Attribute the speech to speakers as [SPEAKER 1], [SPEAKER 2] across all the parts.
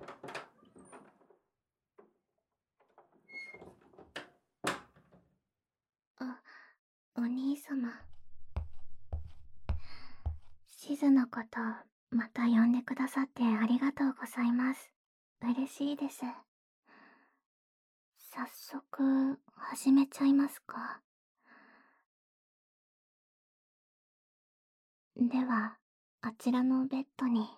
[SPEAKER 1] お兄様。シズのこと、また呼んでくださってありがとうございます。嬉しいです。早速、始めちゃいますか。では、あちらのベッドに。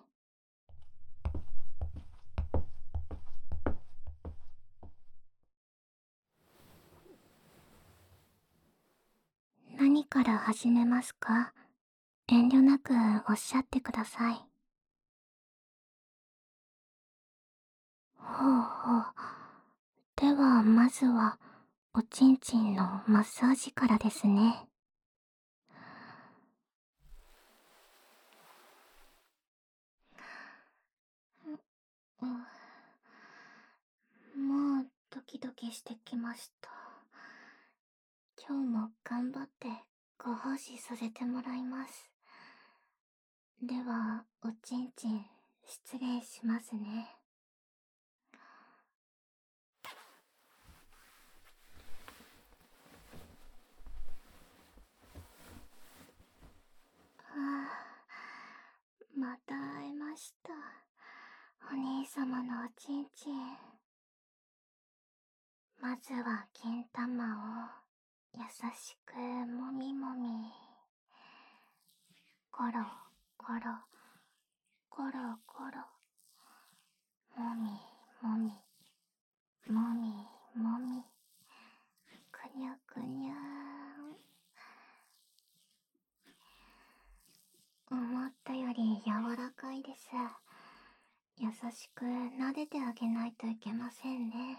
[SPEAKER 1] 何から始めますか？遠慮なくおっしゃってください。ほうほう。ではまずは、おちんちんのマッサージからですね。もうドキドキしてきました。今日も頑張ってご奉仕させてもらいます。では、おちんちん、失礼しますね。また会えました。お兄様のおちんちん。まずは金玉を優しくもみもみ。ゴロゴロゴロゴロ。もみもみもみもみ。くにゃくにゃーん。思ったより柔らかいです。優しく撫でてあげないといけませんね。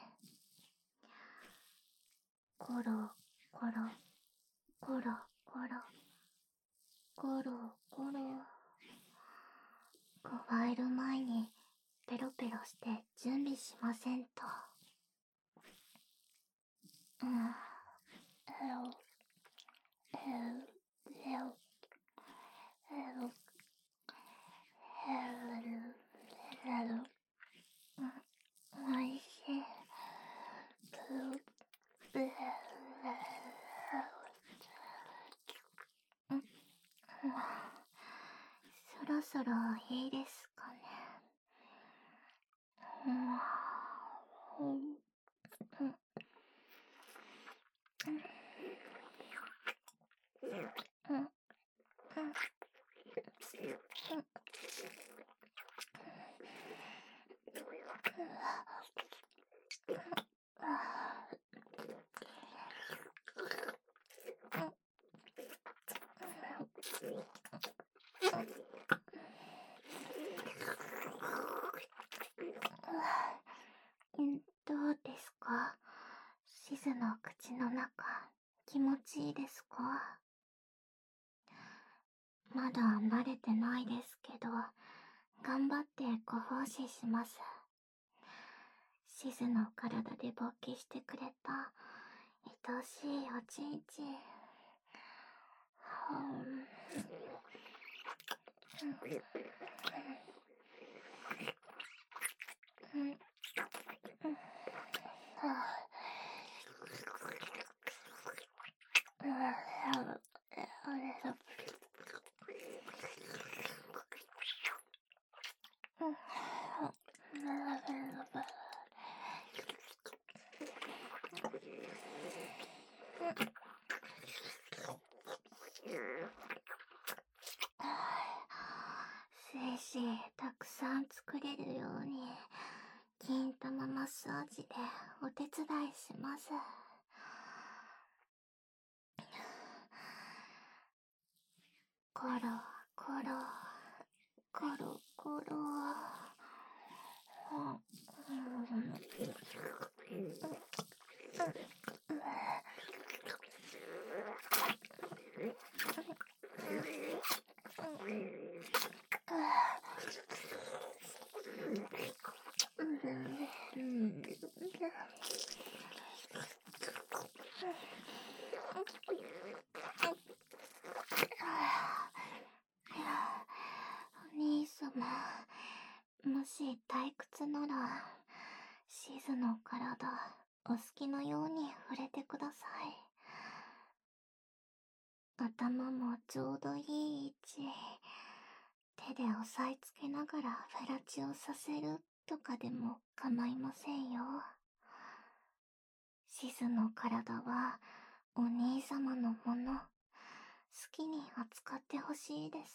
[SPEAKER 1] ゴロゴロゴロゴロゴロゴロ。加える前にペロペロして準備しませんと。おいしい。そろそろいいですかね。どうですか？シズの口の中、気持ちいいですか？まだ慣れてないですけど、頑張ってご奉仕します。シズの体で勃起してくれた愛しいおちんちん。精子たくさん作れるように、金玉マッサージでお手伝いします。コロコロコロコロ。お兄様、 退屈なら、シズの体、お好きなように触れてください。頭もちょうどいい位置。手で押さえつけながらフェラチオさせるとかでも構いませんよ。シズの体はお兄様のもの。好きに扱ってほしいです。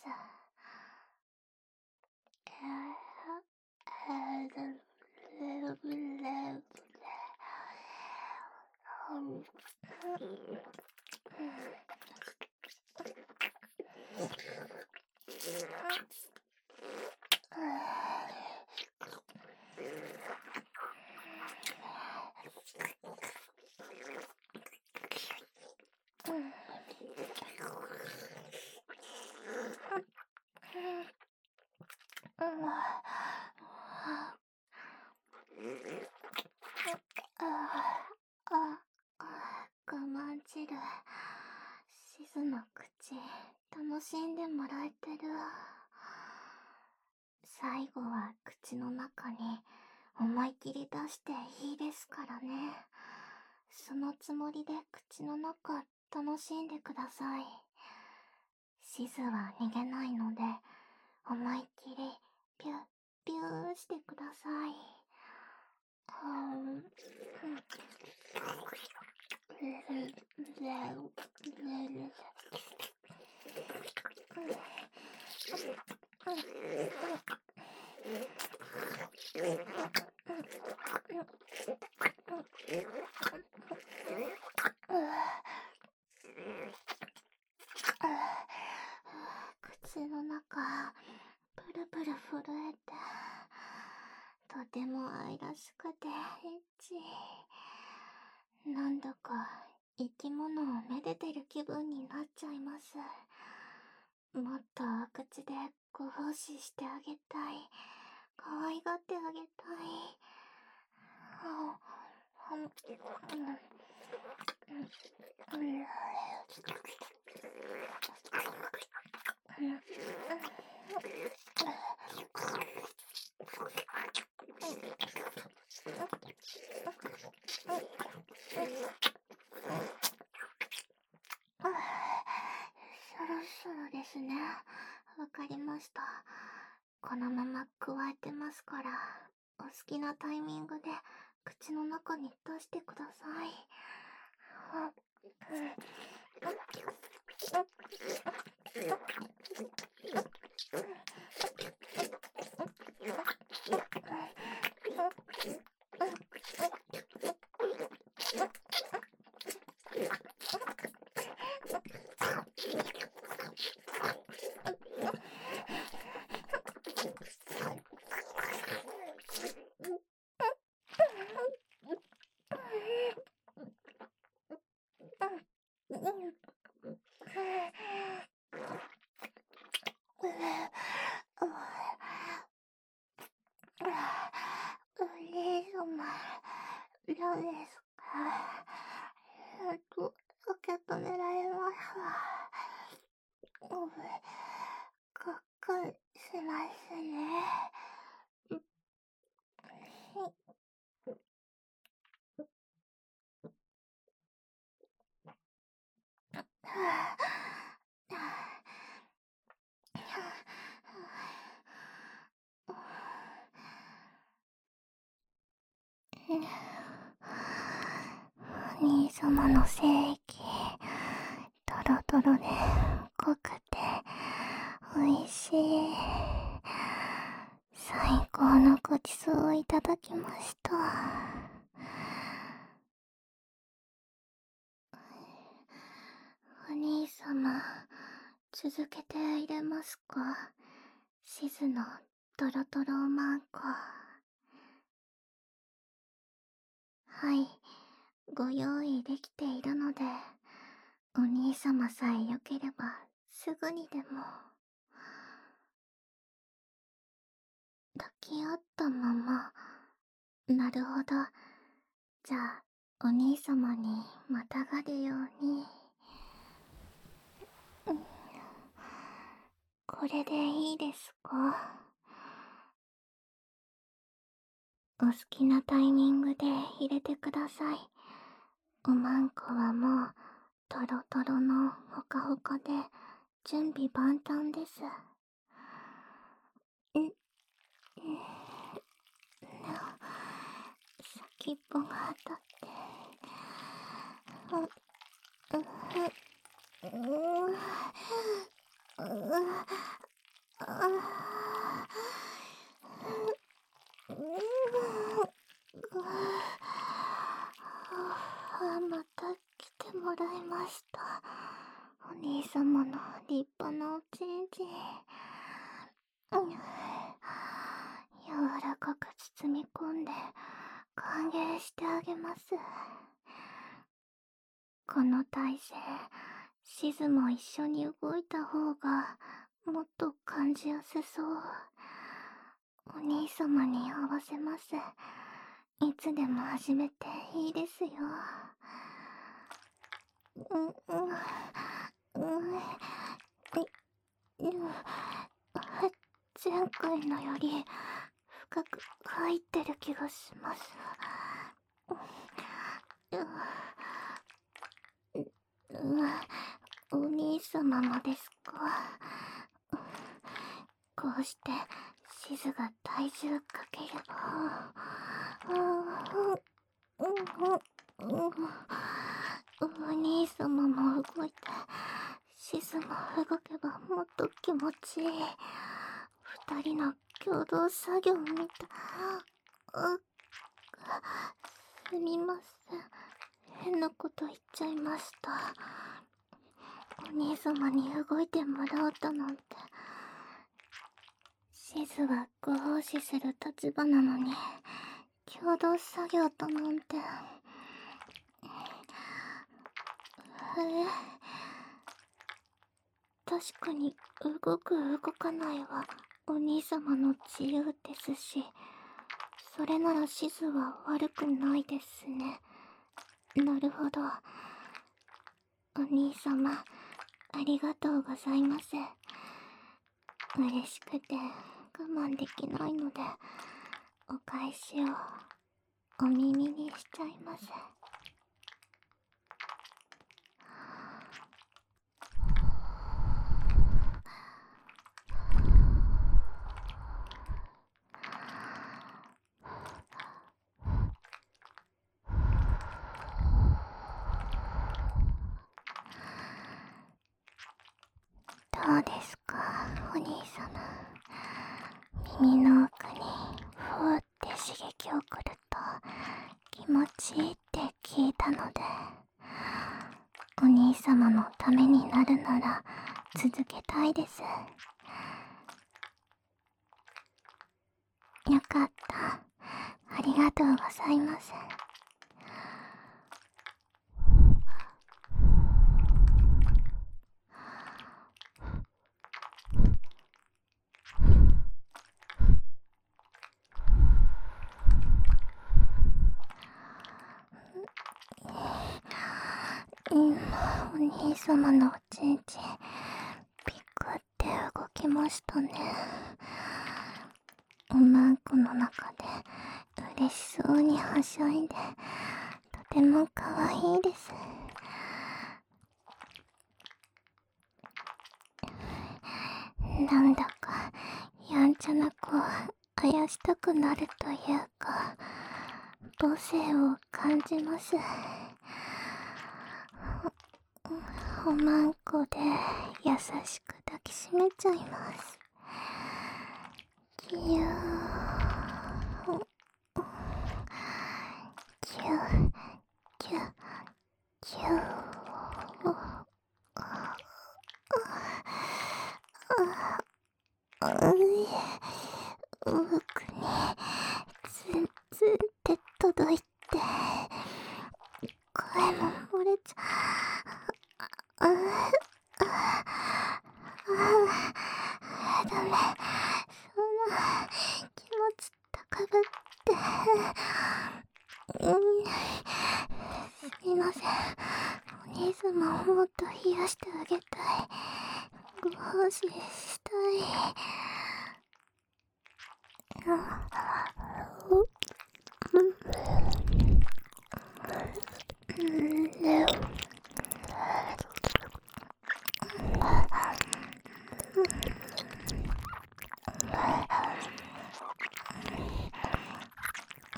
[SPEAKER 1] 我慢汁。シズの口、楽しんでもらえてる。最後は口の中に思いっきり出していいですからね。そのつもりで口の中楽しんでください。シズは逃げないので、思いっきりピュッピューしてください。口の中、プルプル震えて、とても愛らしくてエッチ。なんだか生き物をめでてる気分になっちゃいます。もっと口でご奉仕してあげたい。可愛がってあげたい。そろそろですね。わかりました。このまま加えてますから、お好きなタイミングで口の中に出してください。お兄様、どうですか？受け止められますわ。かっこしますね。お兄様の精液、トロトロで濃くて美味しい。最高のごちそうをいただきました。お兄様、続けて入れますか？シズのトロトロマンコ。はい、ご用意できているので、お兄様さえよければすぐにでも。抱き合ったまま。なるほど。じゃあ、お兄様にまたがるように。これでいいですか？ お好きなタイミングで入れてください。おまんこはもうトロトロのほかほかで準備万端です。先っぽが当たって、また来てもらいました。お兄様の立派なおちんちん。柔らかく包み込んで歓迎してあげます。この体勢、シズも一緒に動いた方がもっと感じやすそう。お兄様に合わせます。いつでも始めていいですよ。前回のより深く入ってる気がします。お兄様もですか？こうしてシズが体重かければ、お兄様も動いて、シズも動けばもっと気持ちいい。二人の共同作業みたい。すみません。変なこと言っちゃいました。お兄様に動いてもらおうとなんて。シズはご奉仕する立場なのに、共同作業となんて。確かに動く動かないはお兄様の自由ですし、それならシズは悪くないですね。なるほど。お兄様、ありがとうございます。嬉しくて我慢できないので、お返しをお耳にしちゃいます。どうですか、お兄様。耳の奥にふーって刺激をくると気持ちいいって聞いたので、お兄様のためになるなら続けたいです。よかった。ありがとうございます。今、お兄様のおちんちんピクって動きましたね。おまんこの中で嬉しそうにはしゃいで、とてもかわいいです。なんだかやんちゃな子をあやしたくなるというか、母性を感じます。おまんこで優しく抱きしめちゃいます。ぎゅー、ぎゅー、ぎゅー、ぎゅー。奥にツンツンって届いて、声も漏れちゃう。ダメ。そんな気持ち高ぶって。すみません。お兄様をもっと冷やしてあげたい。ご奉仕したい。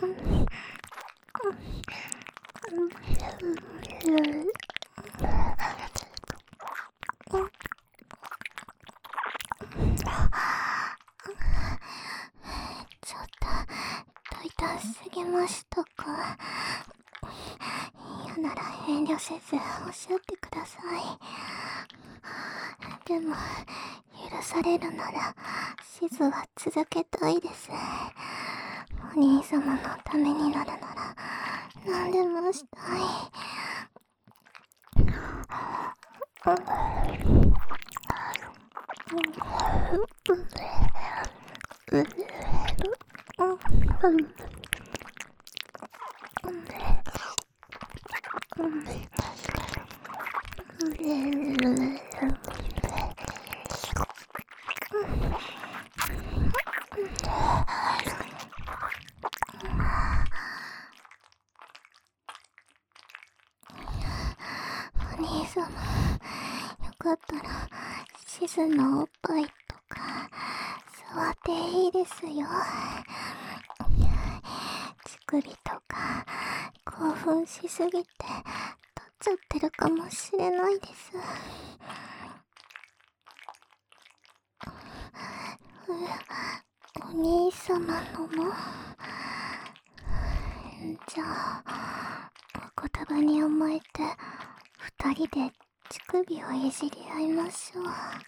[SPEAKER 1] ちょっと大胆すぎましたか。嫌なら遠慮せずおっしゃってください。でも許されるならシズは続けたいです。お兄様のためになるなら何でもしたい。お兄様、よかったらシズのおっぱいとか触っていいですよ。乳首とか興奮しすぎて取っちゃってるかもしれないです。お兄様のも。じゃあお言葉に甘えて二人で乳首をいじり合いましょう。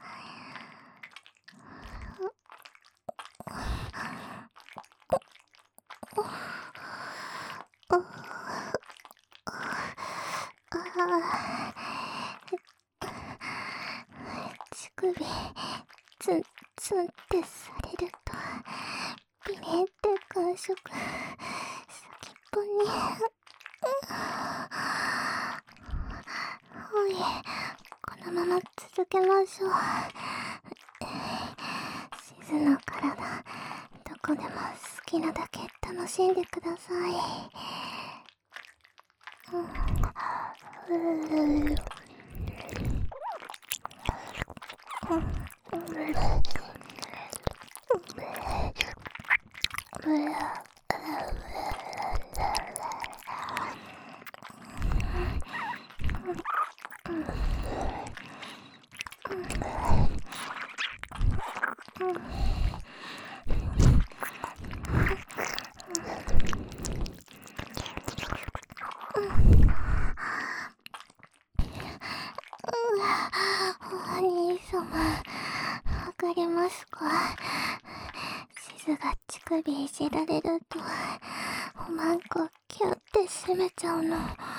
[SPEAKER 1] 乳首ツンツンってされるとビリンって感触、先っぽにおい、このまま続けましょう。シズの体どこでも好きなだけ楽しんでください。お兄様、わかりますか？シズが乳首いじられるとおまんこキュッて締めちゃうの。どう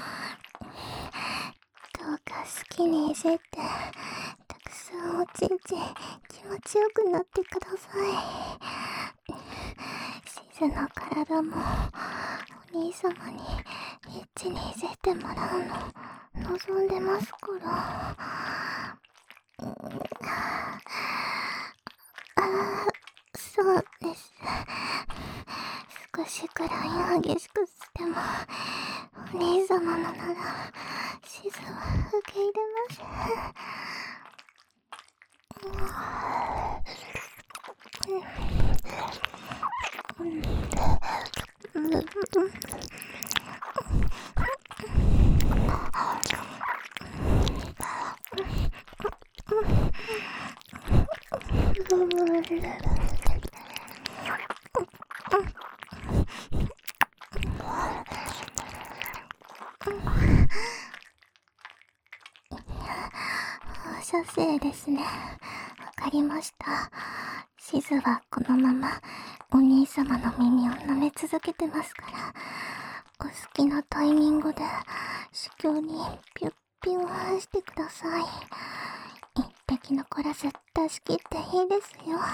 [SPEAKER 1] か好きにいじってたくさんおちんちん気持ちよくなってください。シズの体もお兄様にエッチにいじってもらうの望んでますから。そうです。少しくらい激しくしてもお兄様のならシズは受け入れます。放射性ですね。わかりました。シズはこのままお兄様の耳を舐め続けてますから、お好きなタイミングで子宮にピュッピューしてください。一滴残らず出し切っていいですよ。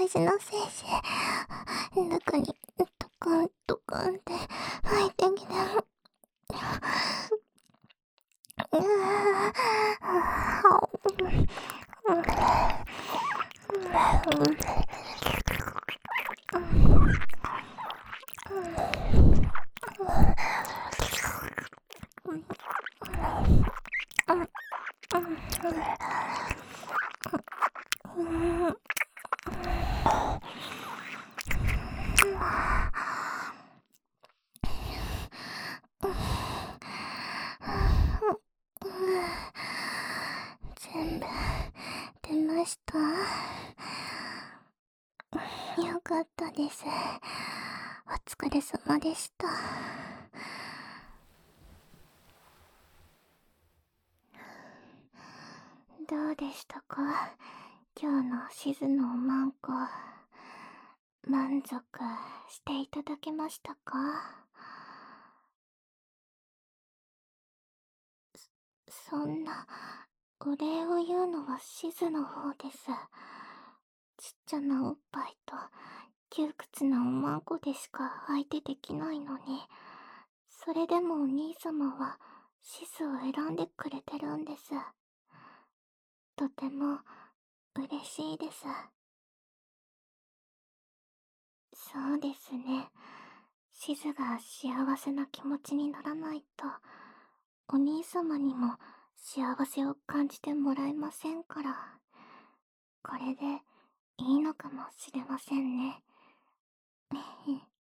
[SPEAKER 1] 大事な精子、中にドカンドカンって入ってきて、全部出ました。よかったです。お疲れ様でした。どうでしたか、今日のしずのおまんこ。満足していただけましたか？そんな、お礼を言うのはしずの方です。ちっちゃなおっぱいと、窮屈なおまんこでしか相手できないのに、それでもお兄様は、しずを選んでくれてるんです。とても、嬉しいです。そうですね。しずが幸せな気持ちにならないと、お兄様にも幸せを感じてもらえませんから。これでいいのかもしれませんね。